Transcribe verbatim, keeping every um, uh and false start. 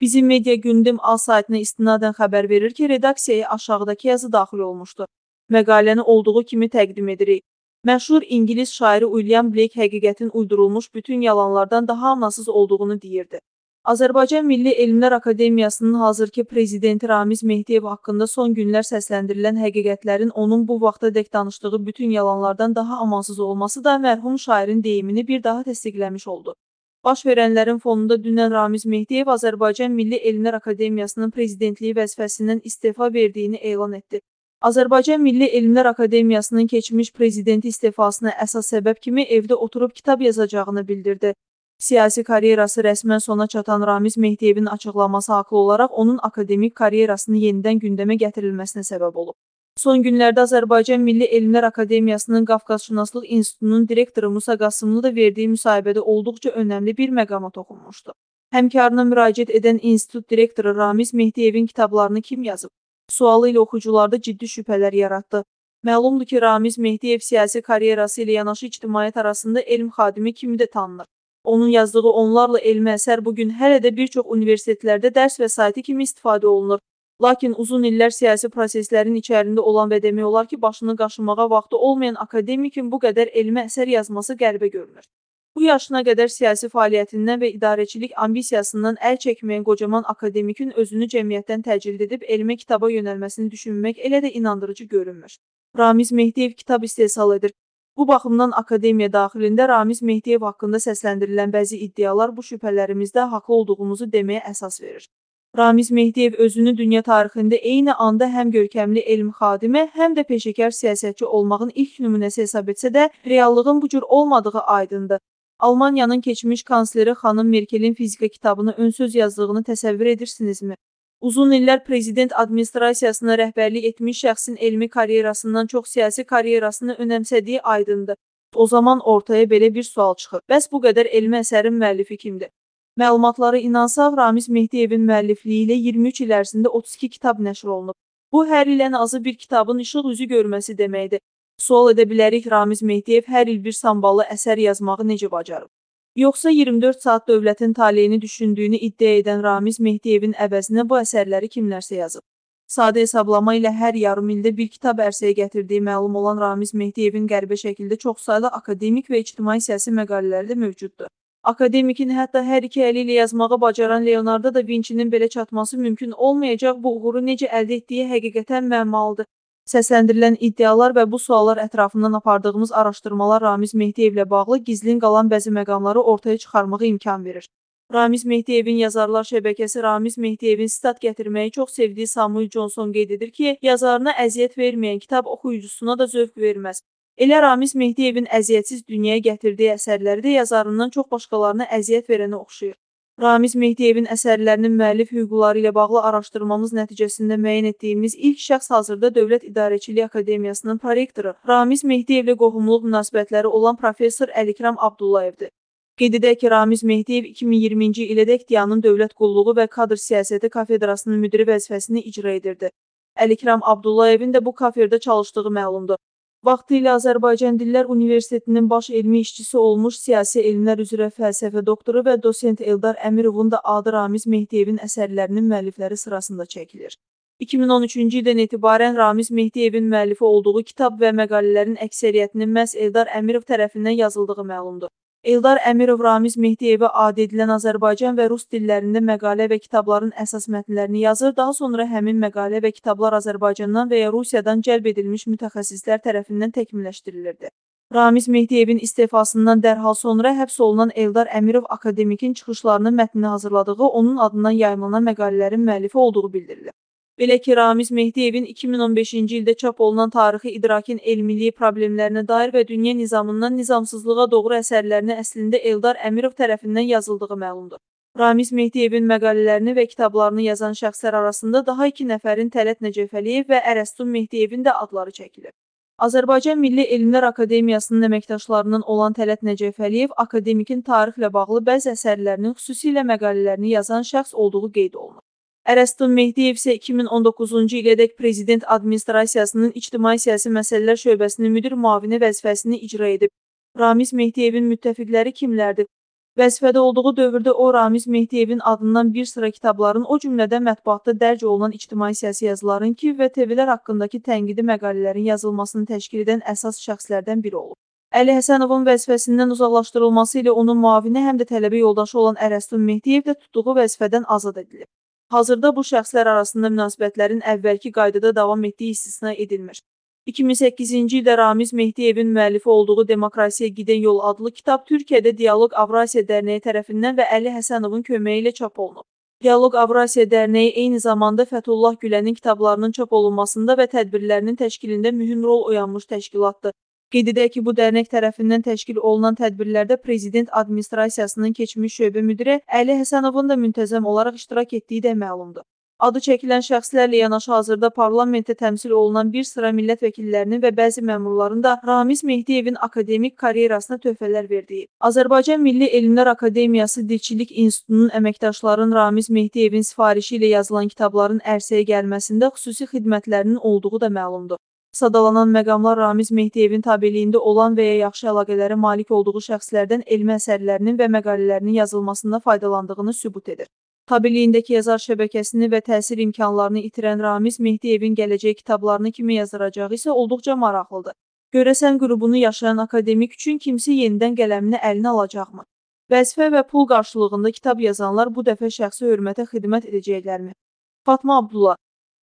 Bizim Media Gündem A saytına istinadən xəbər verir ki, redaksiyaya aşağıdakı yazı daxil olmuşdur. Məqaləni olduğu kimi təqdim edirik. Məşhur İngilis şairi William Blake həqiqətin uydurulmuş bütün yalanlardan daha anasız olduğunu deyirdi. Azərbaycan Milli Elmlər Akademiyasının hazırki prezidenti Ramiz Mehdiyev haqqında son günlər səsləndirilən həqiqətlərin onun bu vaxtadək danışdığı bütün yalanlardan daha amansız olması da mərhum şairin deyimini bir daha təsdiqləmiş oldu. Baş verənlərin fonunda dünən Ramiz Mehdiyev Azərbaycan Milli Elmlər Akademiyasının prezidentliyi vəzifəsindən istefa verdiyini elan etdi. Azərbaycan Milli Elmlər Akademiyasının keçmiş prezidenti istefasına əsas səbəb kimi evdə oturub kitab yazacağını bildirdi. Siyasi karyerası rəsmən sona çatan Ramiz Mehdiyevin açıqlaması haqlı olaraq onun akademik karyerasını yenidən gündəmə gətirilməsinə səbəb olub. Son günlərdə Azərbaycan Milli Elmlər Akademiyasının Qafqazşünaslıq İnstitutunun direktoru Musa Qasımlı da verdiyi müsahibədə olduqca önəmli bir məqama toxunmuşdu. Həmkarına müraciət edən institut direktoru Ramiz Mehdiyevin kitablarını kim yazıb? Sualı ilə oxucularda ciddi şübhələr yaratdı. Məlumdur ki, Ramiz Mehdiyev siyasi karyerası ilə yanaşı ictimaiyyət arasında elm xadimi kimi də tanınır. Onun yazdığı onlarla elmi əsər bugün hələ də bir çox universitetlərdə dərs vəsaiti kimi istifadə olunur. Lakin uzun illər siyasi proseslərin içərisində olan və demək olar ki, başını qaşımağa vaxtı olmayan akademikin bu qədər elmi əsər yazması qəribə görünür. Bu yaşına qədər siyasi fəaliyyətindən və idarəçilik ambisiyasından əl çəkməyən qocaman akademikin özünü cəmiyyətdən təcrid edib elmə kitaba yönəlməsini düşünmək elə də inandırıcı görünmür. Ramiz Mehdiyev kitab istehsal edir. Bu baxımdan akademiya daxilində Ramiz Mehdiyev haqqında səsləndirilən bəzi iddialar bu şübhələrimizdə haqlı olduğumuzu deməyə əsas verir. Ramiz Mehdiyev özünü dünya tarixində eyni anda həm görkəmli elm xadimi, həm də peşəkar siyasətçi olmağın ilk nümunəsi hesab etsə də, reallığın bu cür olmadığı aydındır. Almaniyanın keçmiş kansleri xanım Merkelin fizika kitabını ön söz yazdığını təsəvvür edirsinizmi? Uzun illər prezident administrasiyasına rəhbərlik etmiş şəxsin elmi karyerasından çox siyasi karyerasını önəmsədiyi aydındır. O zaman ortaya belə bir sual çıxır. Bəs bu qədər elmi əsərin müəllifi kimdir? Məlumatlara inansaq, Ramiz Mehdiyevin müəllifliyi ilə iyirmi üç il ərzində otuz iki kitab nəşr olunub. Bu, hər il ən azı bir kitabın işıq üzü görməsi deməkdir. Sual edə bilərik, Ramiz Mehdiyev hər il bir samballı əsər yazmağı necə bacarıb? Yoxsa iyirmi dörd saat dövlətin taleyini düşündüyünü iddia edən Ramiz Mehdiyevin əvəzinə bu əsərləri kimlərsə yazıb? Sadə hesablama ilə hər yarım ildə bir kitab ərsəyə gətirdiyi məlum olan Ramiz Mehdiyevin qəribə şəkildə çoxsaylı akademik və ictimai siyasi məqalələri də mövcuddur. Akademikin hətta hər iki əli ilə yazmağı bacaran Leonardo da Vinci'nin belə çatması mümkün olmayacaq bu uğuru necə əldə etdiyi həqiqətən məmalıdır. Səsləndirilən iddialar və bu suallar ətrafından apardığımız araşdırmalar Ramiz Mehdiyevlə bağlı gizlin qalan bəzi məqamları ortaya çıxarmağa imkan verir. Ramiz Mehdiyevin yazarlar şəbəkəsi Ramiz Mehdiyevin sitat gətirməyi çox sevdiyi Samuel Johnson qeyd edir ki, yazarına əziyyət verməyən kitab oxuyucusuna da zövq verməz. Elə Ramiz Mehdiyevin əziyyətsiz dünyaya gətirdiyi əsərləri də yazarından çox başqalarına əziyyət verənə oxşayır. Ramiz Mehdiyevin əsərlərinin müəllif hüquqları ilə bağlı araşdırmamız nəticəsində müəyyən etdiyimiz ilk şəxs hazırda Dövlət İdarəçiliyi Akademiyasının prorektoru, Ramiz Mehdiyevlə qohumluq münasibətləri olan professor Əlikram Abdullayevdir. Qeyd edək ki, Ramiz Mehdiyev iki min iyirminci ilədək DİANın Dövlət Qulluğu və Kadr Siyasəti kafedrasının müdiri vəzifəsini icra edirdi. Əlikram Abdullayevin də bu kafedə çalışdığı məlumdur. Vaxtilə Azərbaycan Dillər Universitetinin baş elmi işçisi olmuş siyasi elmlər üzrə fəlsəfə doktoru və dosent Eldar Əmirovun da adı Ramiz Mehdiyevin əsərlərinin müəllifləri sırasında çəkilir. iki min on üçüncü ildən etibarən Ramiz Mehdiyevin müəllifi olduğu kitab və məqalələrin əksəriyyətinin məhz Eldar Əmirov tərəfindən yazıldığı məlumdur. Eldar Əmirov Ramiz Mehdiyevə aid edilən Azərbaycan və Rus dillərində məqalə və kitabların əsas mətnlərini yazır, daha sonra həmin məqalə və kitablar Azərbaycandan və ya Rusiyadan cəlb edilmiş mütəxəssislər tərəfindən təkmilləşdirilirdi. Ramiz Mehdiyevin istefasından dərhal sonra həbs olunan Eldar Əmirov akademikin çıxışlarının mətnini hazırladığı, onun adından yayımlanan məqalələrin müəllifi olduğu bildirilir. Belə ki, Ramiz Mehdiyevin iki min on beşinci ildə çap olunan tarixi idrakin elmiliyi problemlərinə dair və dünya nizamından nizamsızlığa doğru əsərlərini əslində Eldar Əmirov tərəfindən yazıldığı məlumdur. Ramiz Mehdiyevin məqalələrini və kitablarını yazan şəxslər arasında daha iki nəfərin Tələt Nəcəfəliyev və Ərəstun Mehdiyevin də adları çəkilir. Azərbaycan Milli Elmlər Akademiyasının əməkdaşlarından olan Tələt Nəcəfəliyev akademikin tarixlə bağlı bəzi əsərlərinin, xüsusilə məqalələrini yazan şəxs olduğu qeyd olunur. Ərəstun Mehdiyev isə iki min on doqquzuncu ilədək Prezident Administrasiyasının İctimai Siyasi Məsələlər Şöbəsinin müdir müavini vəzifəsini icra edib. Ramiz Mehdiyevin müttəfiqləri kimlərdir? Vəzifədə olduğu dövrdə o, Ramiz Mehdiyevin adından bir sıra kitabların, o cümlədən mətbuatda dərc olunan ictimai-siyasi yazıların ki və T V-lər haqqındakı tənqidi məqalələrin yazılmasını təşkil edən əsas şəxslərdən biri olub. Əli Həsənovun vəzifəsindən uzaqlaşdırılması ilə onun müavini həm də tələbə yoldaşı olan Ərəstun Mehdiyev də tutduğu vəzifədən azad edilib. Hazırda bu şəxslər arasında münasibətlərin əvvəlki qaydada davam etdiyi istisna edilmir. iki min səkkizinci ildə Ramiz Mehdiyevin müəllifi olduğu Demokrasiya Gedən Yol adlı kitab Türkiyədə Dialoq Avrasiya Dərnəyi tərəfindən və Əli Həsənovun köməyi ilə çap olunub. Dialoq Avrasiya Dərnəyi eyni zamanda Fəthullah Gülənin kitablarının çap olunmasında və tədbirlərinin təşkilində mühüm rol oyanmış təşkilatdır. Qeyd edək ki, bu dərnək tərəfindən təşkil olunan tədbirlərdə Prezident Administrasiyasının keçmiş şöbə müdiri Əli Həsənovun da müntəzəm olaraq iştirak etdiyi də məlumdur. Adı çəkilən şəxslərlə yanaşı hazırda parlamentdə təmsil olunan bir sıra millət vəkillərinin və bəzi məmurların da Ramiz Mehdiyevin akademik karyerasına töhfələr verdiyi. Azərbaycan Milli Elmlər Akademiyası Dilçilik İnstitutunun əməkdaşların Ramiz Mehdiyevin sifarişi ilə yazılan kitabların ərsəyə gəlməsində xüsusi xidmətlərinin olduğu da məlumdur. Sadalanan məqamlar Ramiz Mehdiyevin tabeliyində olan və ya yaxşı əlaqələrə malik olduğu şəxslərdən elmi əsərlərinin və məqalələrinin yazılmasında faydalandığını sübut edir. Tabeliyindəki yazar şəbəkəsini və təsir imkanlarını itirən Ramiz Mehdiyevin gələcək kitablarını kimə yazdıracağı isə olduqca maraqlıdır. Görəsən qürubunu yaşayan akademik üçün kimsə yenidən qələmini əlinə alacaqmı? Vəzifə və pul qarşılığında kitab yazanlar bu dəfə şəxsi hörmətə xidmət edəcəklərmi? Fatma Abdullah